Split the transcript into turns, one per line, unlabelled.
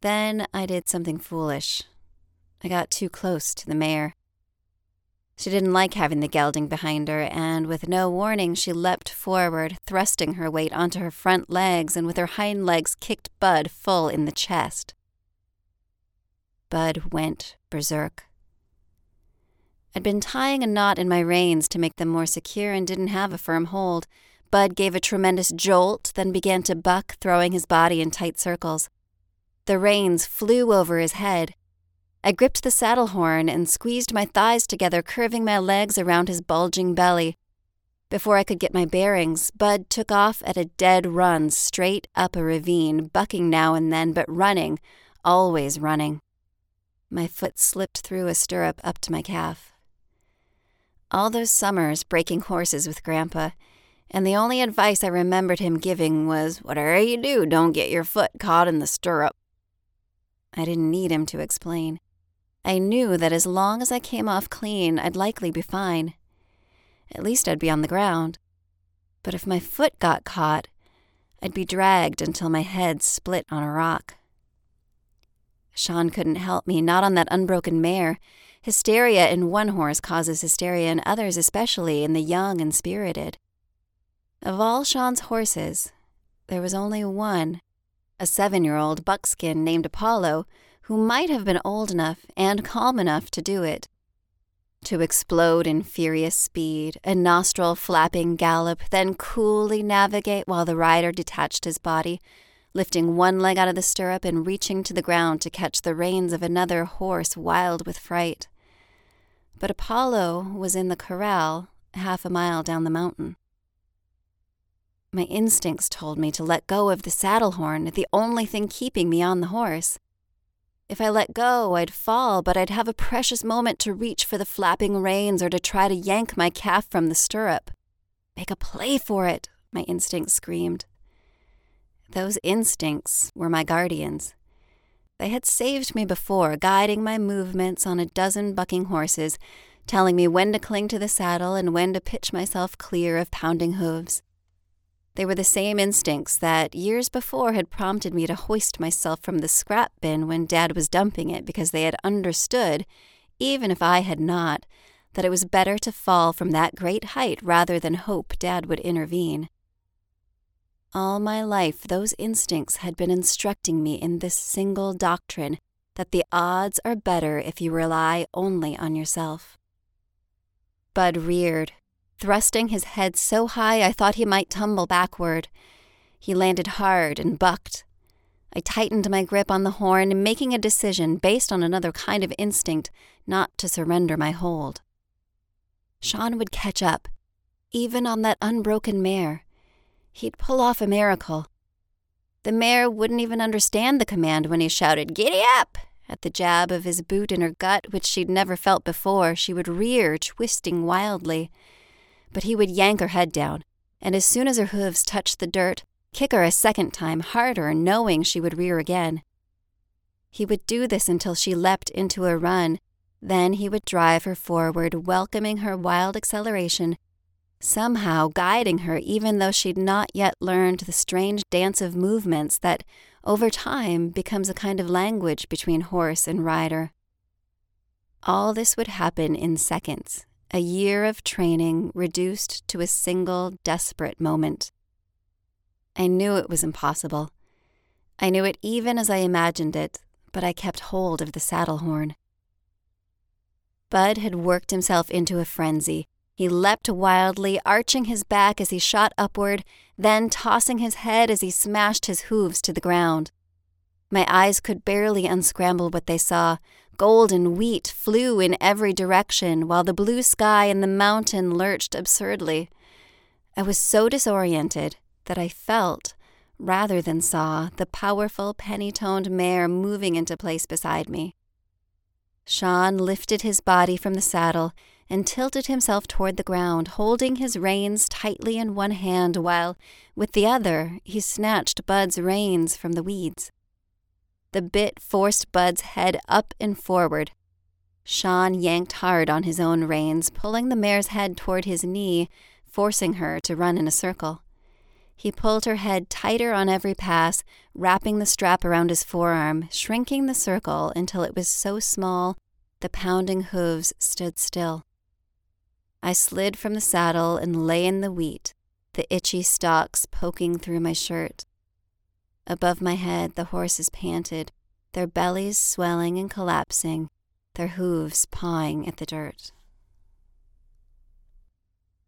Then I did something foolish. I got too close to the mare. She didn't like having the gelding behind her, and with no warning she leapt forward, thrusting her weight onto her front legs, and with her hind legs kicked Bud full in the chest. Bud went berserk. I'd been tying a knot in my reins to make them more secure and didn't have a firm hold. Bud gave a tremendous jolt, then began to buck, throwing his body in tight circles. The reins flew over his head. I gripped the saddle horn and squeezed my thighs together, curving my legs around his bulging belly. Before I could get my bearings, Bud took off at a dead run straight up a ravine, bucking now and then, but running, always running. My foot slipped through a stirrup up to my calf. All those summers breaking horses with Grandpa, and the only advice I remembered him giving was, "Whatever you do, don't get your foot caught in the stirrup." I didn't need him to explain. I knew that as long as I came off clean, I'd likely be fine. At least I'd be on the ground. But if my foot got caught, I'd be dragged until my head split on a rock. Sean couldn't help me, not on that unbroken mare. Hysteria in one horse causes hysteria in others, especially in the young and spirited. Of all Sean's horses, there was only one, a 7-year-old buckskin named Apollo, who might have been old enough and calm enough to do it. To explode in furious speed, a nostril-flapping gallop, then coolly navigate while the rider detached his body, lifting one leg out of the stirrup and reaching to the ground to catch the reins of another horse wild with fright. But Apollo was in the corral, half a mile down the mountain. My instincts told me to let go of the saddle horn, the only thing keeping me on the horse. If I let go, I'd fall, but I'd have a precious moment to reach for the flapping reins or to try to yank my calf from the stirrup. Make a play for it, my instinct screamed. Those instincts were my guardians. They had saved me before, guiding my movements on a dozen bucking horses, telling me when to cling to the saddle and when to pitch myself clear of pounding hooves. They were the same instincts that years before had prompted me to hoist myself from the scrap bin when Dad was dumping it, because they had understood, even if I had not, that it was better to fall from that great height rather than hope Dad would intervene. All my life, those instincts had been instructing me in this single doctrine, that the odds are better if you rely only on yourself. Bud reared, thrusting his head so high I thought he might tumble backward. He landed hard and bucked. I tightened my grip on the horn, making a decision based on another kind of instinct not to surrender my hold. Sean would catch up, even on that unbroken mare. He'd pull off a miracle. The mare wouldn't even understand the command when he shouted, "Giddy up!" At the jab of his boot in her gut, which she'd never felt before. She would rear, twisting wildly. But he would yank her head down, and as soon as her hooves touched the dirt, kick her a second time, harder, knowing she would rear again. He would do this until she leapt into a run. Then he would drive her forward, welcoming her wild acceleration, somehow guiding her even though she'd not yet learned the strange dance of movements that, over time, becomes a kind of language between horse and rider. All this would happen in seconds, a year of training reduced to a single desperate moment. I knew it was impossible. I knew it even as I imagined it, but I kept hold of the saddle horn. Bud had worked himself into a frenzy. He leapt wildly, arching his back as he shot upward, then tossing his head as he smashed his hooves to the ground. My eyes could barely unscramble what they saw. Golden wheat flew in every direction, while the blue sky and the mountain lurched absurdly. I was so disoriented that I felt, rather than saw, the powerful penny-toned mare moving into place beside me. Sean lifted his body from the saddle and tilted himself toward the ground, holding his reins tightly in one hand while, with the other, he snatched Bud's reins from the weeds. The bit forced Bud's head up and forward. Sean yanked hard on his own reins, pulling the mare's head toward his knee, forcing her to run in a circle. He pulled her head tighter on every pass, wrapping the strap around his forearm, shrinking the circle until it was so small the pounding hooves stood still. I slid from the saddle and lay in the wheat, the itchy stalks poking through my shirt. Above my head, the horses panted, their bellies swelling and collapsing, their hooves pawing at the dirt.